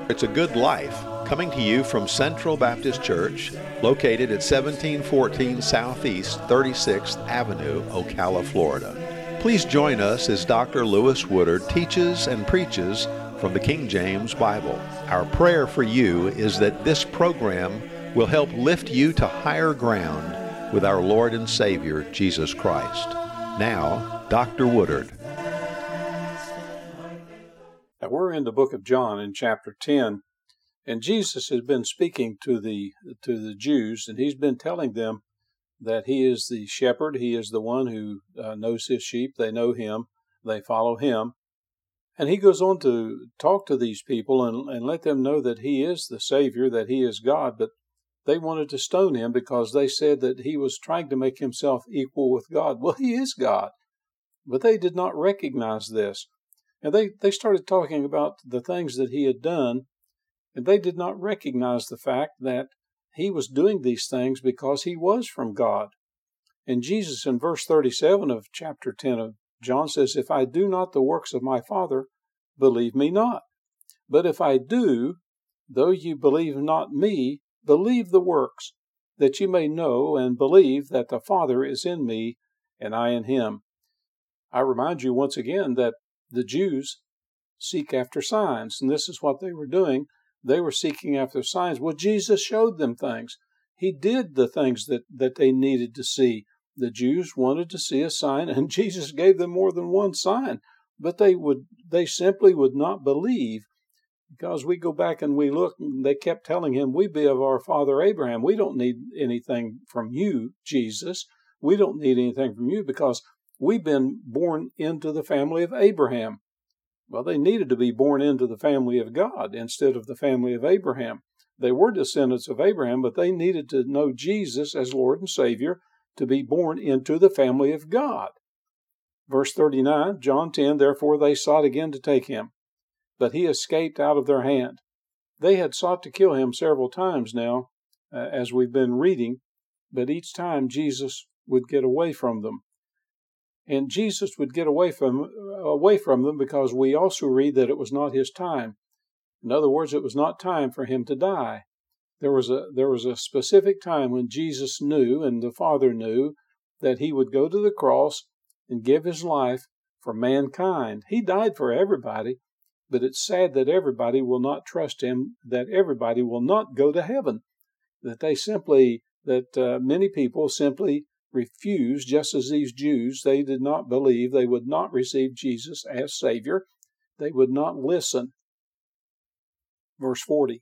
It's a Good Life, coming to you from Central Baptist Church, located at 1714 Southeast 36th Avenue, Ocala, Florida. Please join us as Dr. Lewis Woodard teaches and preaches from the King James Bible. Our prayer for you is that this program will help lift you to higher ground with our Lord and Savior, Jesus Christ. Now, Dr. Woodard. Now, we're in the book of John in chapter 10, and Jesus has been speaking to the Jews, and he's been telling them that he is the shepherd. He is the one who knows his sheep. They know him. They follow him. And he goes on to talk to these people and let them know that he is the Savior, that he is God, but they wanted to stone him because they said that he was trying to make himself equal with God. Well, he is God, but they did not recognize this. And they started talking about the things that he had done, and they did not recognize the fact that he was doing these things because he was from God. And Jesus in verse 37 of chapter 10 of John says, "If I do not the works of my Father, believe me not. But if I do, though you believe not me, believe the works, that you may know and believe that the Father is in me and I in him." I remind you once again that the Jews seek after signs, and this is what they were doing. They were seeking after signs. Well, Jesus showed them things. He did the things that they needed to see. The Jews wanted to see a sign, and Jesus gave them more than one sign, but they simply would not believe, because we go back and we look, and they kept telling him, "We be of our father Abraham. We don't need anything from you, Jesus. We don't need anything from you because we've been born into the family of Abraham." Well, they needed to be born into the family of God instead of the family of Abraham. They were descendants of Abraham, but they needed to know Jesus as Lord and Savior to be born into the family of God. Verse 39, John 10, "Therefore they sought again to take him, but he escaped out of their hand." They had sought to kill him several times now, as we've been reading, but each time Jesus would get away from them. And Jesus would get away from them because we also read that it was not his time. In other words, it was not time for him to die. There was a specific time when Jesus knew, and the Father knew, that he would go to the cross and give his life for mankind. He died for everybody, but it's sad that everybody will not trust him, that everybody will not go to heaven, that many people simply refused, just as these Jews. They did not believe. They would not receive Jesus as Savior. They would not listen. Verse 40.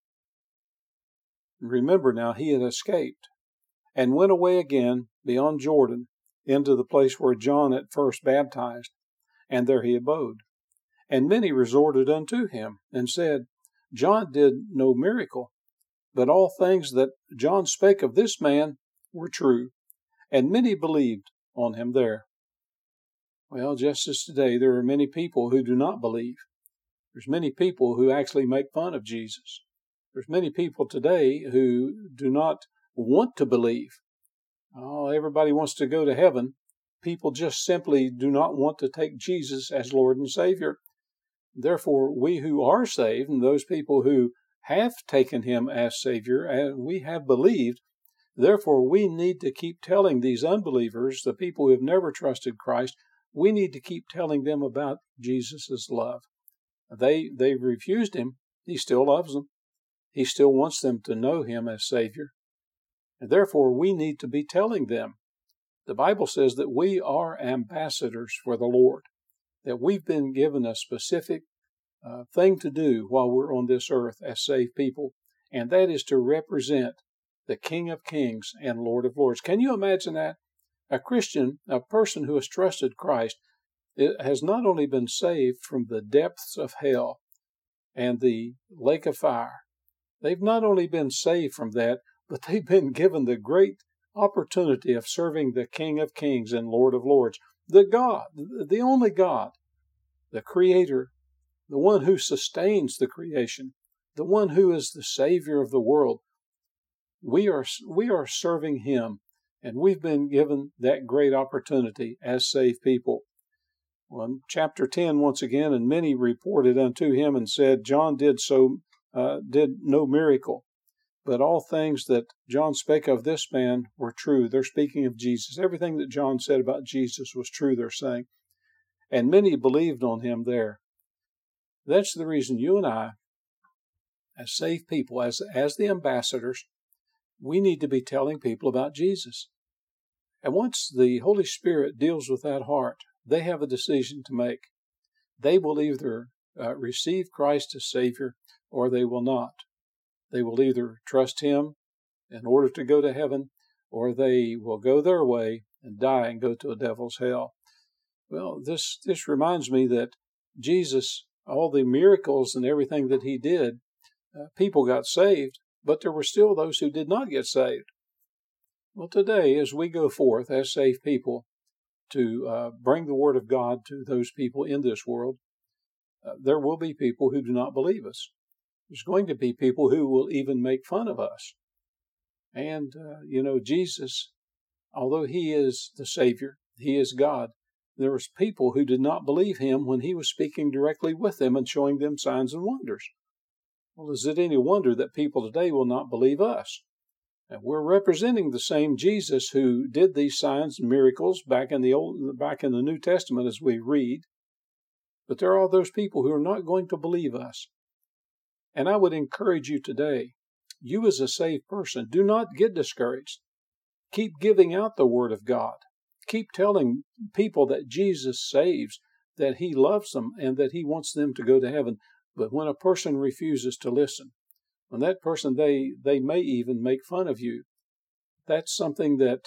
Remember now, he had escaped and went away again beyond Jordan into the place where John at first baptized, and there he abode. And many resorted unto him and said, "John did no miracle, but all things that John spake of this man were true." And many believed on him there. Well, just as today, there are many people who do not believe. There's many people who actually make fun of Jesus. There's many people today who do not want to believe. Oh, everybody wants to go to heaven. People just simply do not want to take Jesus as Lord and Savior. Therefore, we who are saved, and those people who have taken him as Savior, and we have believed, therefore, we need to keep telling these unbelievers, the people who have never trusted Christ, we need to keep telling them about Jesus' love. They refused him. He still loves them. He still wants them to know him as Savior. And therefore, we need to be telling them. The Bible says that we are ambassadors for the Lord, that we've been given a specific thing to do while we're on this earth as saved people, and that is to represent the King of Kings and Lord of Lords. Can you imagine that? A Christian, a person who has trusted Christ, has not only been saved from the depths of hell and the lake of fire. They've not only been saved from that, but they've been given the great opportunity of serving the King of Kings and Lord of Lords, the God, the only God, the Creator, the one who sustains the creation, the one who is the Savior of the world. We are serving him, and we've been given that great opportunity as saved people. Well, in chapter 10, once again, "And many reported unto him and said, John did so did no miracle. But all things that John spake of this man were true. They're speaking of Jesus. Everything that John said about Jesus was true, they're saying. And many believed on him there. That's the reason you and I, as saved people, as the ambassadors, we need to be telling people about Jesus. And once the Holy Spirit deals with that heart, they have a decision to make. They will either receive Christ as Savior or they will not. They will either trust Him in order to go to heaven, or they will go their way and die and go to a devil's hell. Well, this reminds me that Jesus, all the miracles and everything that He did, people got saved, but there were still those who did not get saved. Well, today, as we go forth as saved people to bring the Word of God to those people in this world, there will be people who do not believe us. There's going to be people who will even make fun of us. And, Jesus, although He is the Savior, He is God, there was people who did not believe Him when He was speaking directly with them and showing them signs and wonders. Well, is it any wonder that people today will not believe us? And we're representing the same Jesus who did these signs and miracles back in the New Testament as we read. But there are those people who are not going to believe us. And I would encourage you today, you as a saved person, do not get discouraged. Keep giving out the Word of God. Keep telling people that Jesus saves, that He loves them, and that He wants them to go to heaven. But when a person refuses to listen, when that person, they may even make fun of you, that's something that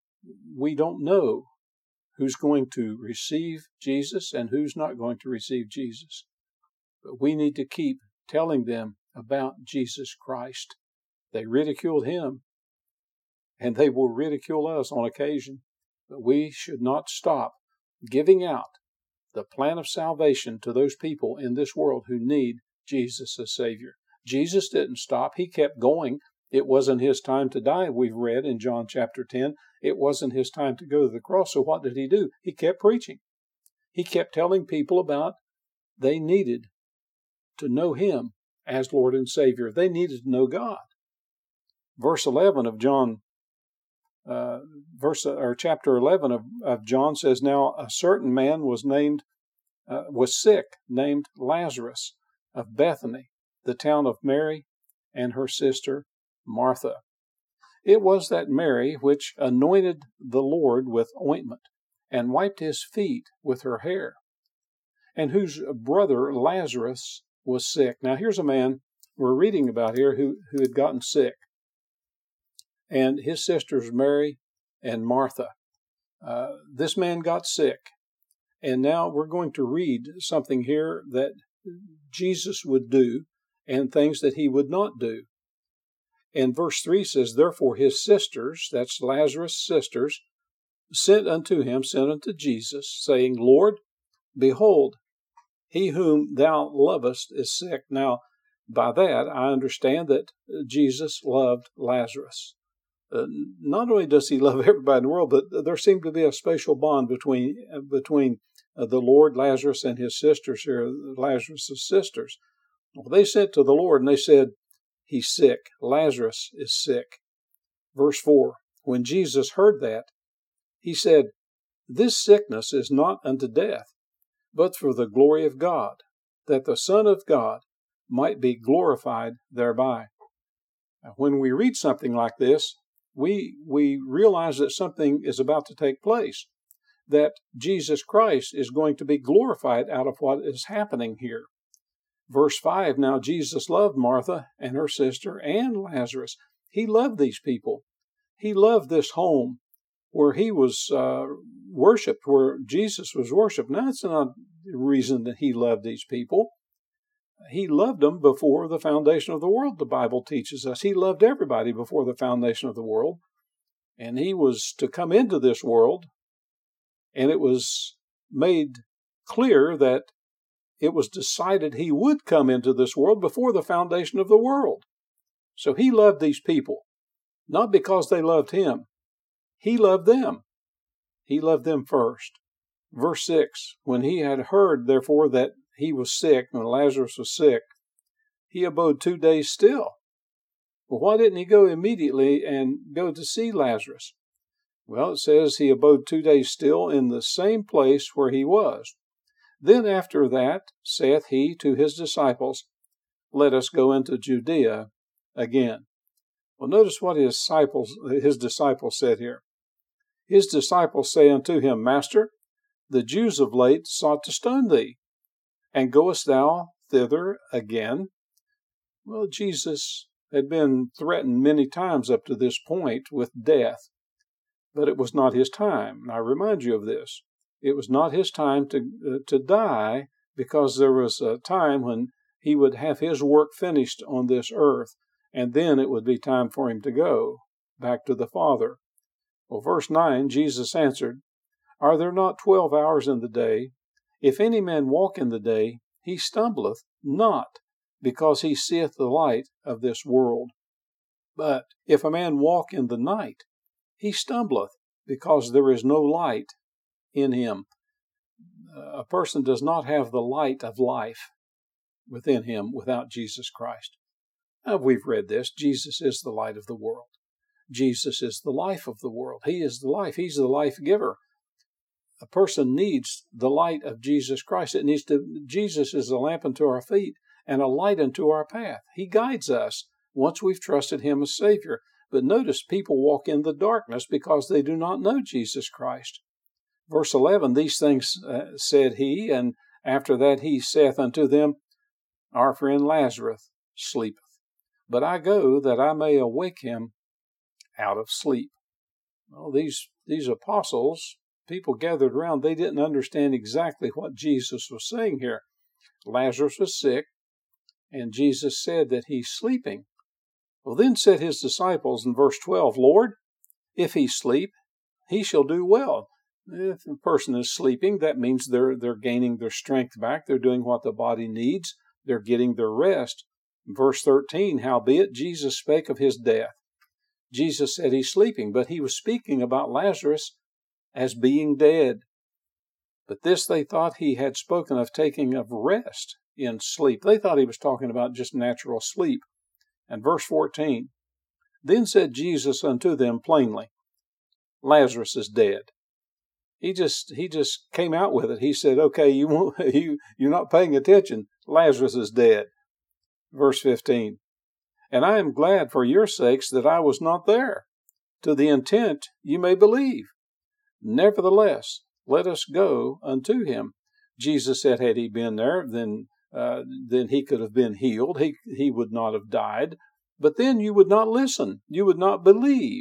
we don't know who's going to receive Jesus and who's not going to receive Jesus. But we need to keep telling them about Jesus Christ. They ridiculed Him, and they will ridicule us on occasion. But we should not stop giving out the plan of salvation to those people in this world who need Jesus as Savior. Jesus didn't stop. He kept going. It wasn't His time to die, we've read in John chapter 10. It wasn't His time to go to the cross. So what did He do? He kept preaching. He kept telling people about they needed to know Him as Lord and Savior. They needed to know God. Verse 11 of John, chapter 11 of John says, "Now a certain man was sick, named Lazarus, of Bethany, the town of Mary and her sister Martha. It was that Mary which anointed the Lord with ointment, and wiped His feet with her hair, and whose brother Lazarus was sick." Now here's a man we're reading about here who had gotten sick. And his sisters Mary and Martha. This man got sick. And now we're going to read something here that Jesus would do and things that He would not do. And verse 3 says, "Therefore His sisters," that's Lazarus' sisters, sent unto Jesus, saying, Lord, behold, he whom Thou lovest is sick." Now, by that, I understand that Jesus loved Lazarus. Not only does He love everybody in the world, but there seemed to be a special bond between the Lord, Lazarus, and His sisters here, Lazarus' sisters. Well, they sent to the Lord and they said, "He's sick. Lazarus is sick." Verse 4, when Jesus heard that, He said, "This sickness is not unto death, but for the glory of God, that the Son of God might be glorified thereby." Now, when we read something like this, we realize that something is about to take place, that Jesus Christ is going to be glorified out of what is happening here. Verse 5, now Jesus loved Martha and her sister and Lazarus. He loved these people. He loved this home where He was worshipped, where Jesus was worshipped. Now, that's not the reason that He loved these people. He loved them before the foundation of the world, the Bible teaches us. He loved everybody before the foundation of the world. And He was to come into this world, and it was made clear that it was decided He would come into this world before the foundation of the world. So He loved these people, not because they loved Him. He loved them. He loved them first. Verse 6, when He had heard, therefore, that he was sick, when Lazarus was sick, he abode 2 days still. Well, why didn't he go immediately and go to see Lazarus? Well, it says he abode 2 days still in the same place where he was. Then after that saith he to his disciples, Let us go into Judea again. Well, notice what his disciples said here. His disciples say unto him, Master, the Jews of late sought to stone thee, and goest thou thither again? Well, Jesus had been threatened many times up to this point with death, but it was not his time. And I remind you of this. It was not his time to die, because there was a time when he would have his work finished on this earth, and then it would be time for him to go back to the Father. Well, verse 9, Jesus answered, Are there not 12 hours in the day? If any man walk in the day, he stumbleth not, because he seeth the light of this world. But if a man walk in the night, he stumbleth, because there is no light in him. A person does not have the light of life within him without Jesus Christ. Now, we've read this. Jesus is the light of the world. Jesus is the life of the world. He is the life. He's the life giver. A person needs the light of Jesus Christ. Jesus is a lamp unto our feet and a light unto our path. He guides us once we've trusted him as Savior. But notice, people walk in the darkness because they do not know Jesus Christ. Verse 11, These things said he, and after that he saith unto them, Our friend Lazarus sleepeth, but I go that I may awake him out of sleep. Well, these apostles, people gathered around, they didn't understand exactly what Jesus was saying here. Lazarus was sick, and Jesus said that he's sleeping. Well, then said his disciples in verse 12, Lord, if he sleep, he shall do well. If a person is sleeping, that means they're gaining their strength back. They're doing what the body needs. They're getting their rest. Verse 13, Howbeit Jesus spake of his death. Jesus said he's sleeping, but he was speaking about Lazarus as being dead. But this they thought he had spoken of taking of rest in sleep. They thought he was talking about just natural sleep. And verse 14, Then said Jesus unto them plainly, Lazarus is dead. He just came out with it. He said, okay, you're not paying attention. Lazarus is dead. Verse 15, And I am glad for your sakes that I was not there, to the intent you may believe. Nevertheless, let us go unto him. Jesus said, had he been there, then he could have been healed. He would not have died. But then you would not listen. You would not believe.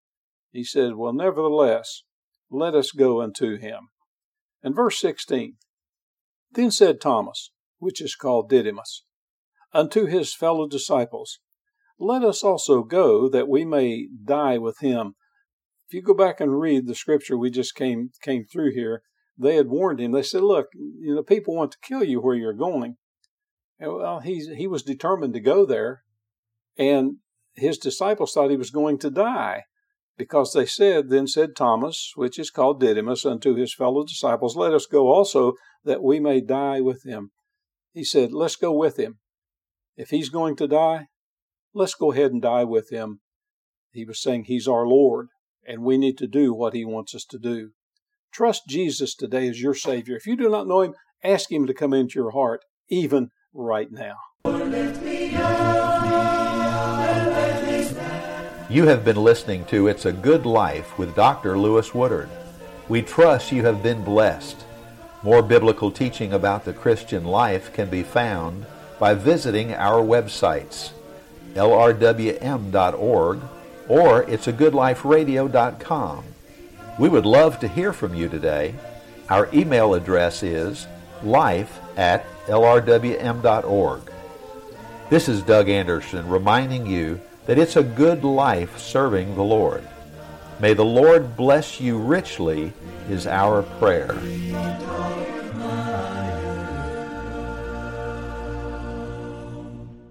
He said, well, nevertheless, let us go unto him. And verse 16, Then said Thomas, which is called Didymus, unto his fellow disciples, Let us also go, that we may die with him. If you go back and read the scripture we just came through here, they had warned him. They said, look, people want to kill you where you're going. And, well, he was determined to go there, and his disciples thought he was going to die, because they said, Then said Thomas, which is called Didymus, unto his fellow disciples, Let us go also, that we may die with him. He said, let's go with him. If he's going to die, let's go ahead and die with him. He was saying he's our Lord, and we need to do what he wants us to do. Trust Jesus today as your Savior. If you do not know him, ask him to come into your heart, even right now. You have been listening to It's a Good Life with Dr. Lewis Woodard. We trust you have been blessed. More biblical teaching about the Christian life can be found by visiting our websites, lrwm.org or it'sagoodliferadio.com. We would love to hear from you today. Our email address is life@lrwm.org. This is Doug Anderson reminding you that it's a good life serving the Lord. May the Lord bless you richly is our prayer.